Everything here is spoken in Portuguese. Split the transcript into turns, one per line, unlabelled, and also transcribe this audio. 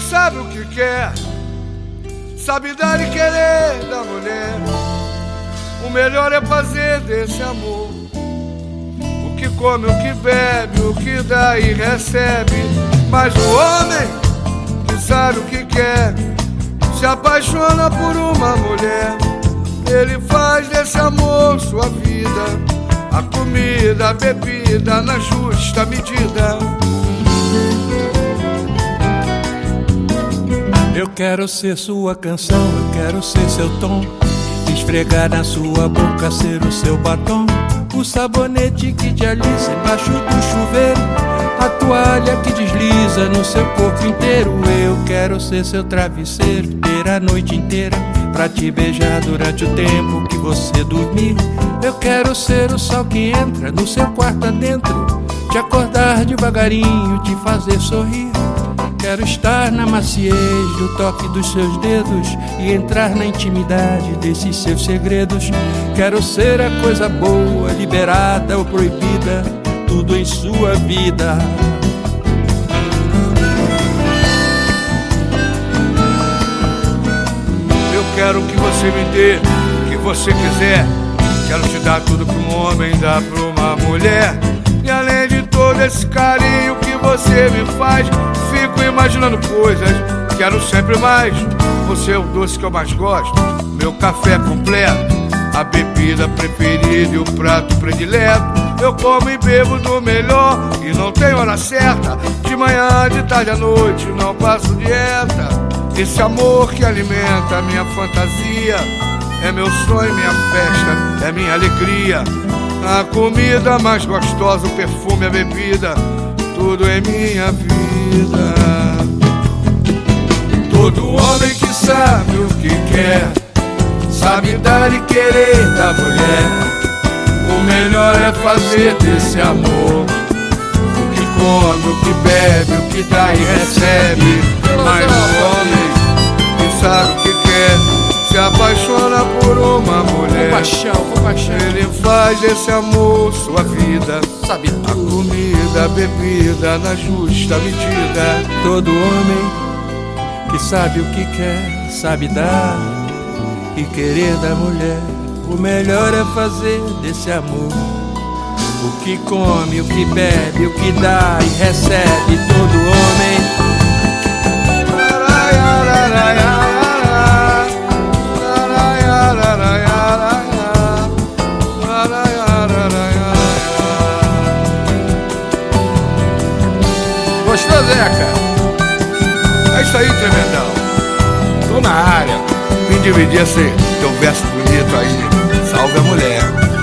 sabe o que quer, sabe dar e querer da mulher. O melhor é fazer desse amor o que come, o que bebe, o que dá e recebe. Mas o homem que sabe o que quer se apaixona por uma mulher. Ele faz desse amor sua vida, a comida, a bebida na justa medida.
Eu quero ser sua canção, eu quero ser seu tom, esfregar na sua boca, ser o seu batom, o sabonete que te alisa embaixo do chuveiro, a toalha que desliza no seu corpo inteiro. Eu quero ser seu travesseiro, ter a noite inteira pra te beijar durante o tempo que você dormir. Eu quero ser o sol que entra no seu quarto adentro, te acordar devagarinho, te fazer sorrir. Quero estar na maciez do toque dos seus dedos e entrar na intimidade desses seus segredos. Quero ser a coisa boa, liberada ou proibida, tudo em sua vida.
Eu quero que você me dê o que você quiser. Quero te dar tudo que um homem dá pra uma mulher. E além de todo esse carinho que você me faz, fico imaginando coisas, quero sempre mais. Você é o doce que eu mais gosto, meu café completo, a bebida preferida e o prato predileto. Eu como e bebo do melhor e não tem hora certa, de manhã, de tarde à noite, não passo dieta. Esse amor que alimenta a minha fantasia é meu sonho, minha festa, é minha alegria. A comida mais gostosa, o perfume, a bebida, tudo é minha vida. Todo homem que sabe o que quer, sabe dar e querer da mulher. O melhor é fazer desse amor o que come, o que bebe, o que dá e recebe. Mas o homem que sabe o que quer se apaixona por uma mulher.
Compaixão.
Ele faz desse amor sua vida,
sabe tudo.
A comida, a bebida na justa medida.
Todo homem que sabe o que quer, sabe dar e querer da mulher. O melhor é fazer desse amor o que come, o que bebe, o que dá e recebe. Todo homem.
Gostou, Zeca? É isso aí, tremendão. Tô na área. Vim dividir esse teu verso bonito aí. Salve a mulher.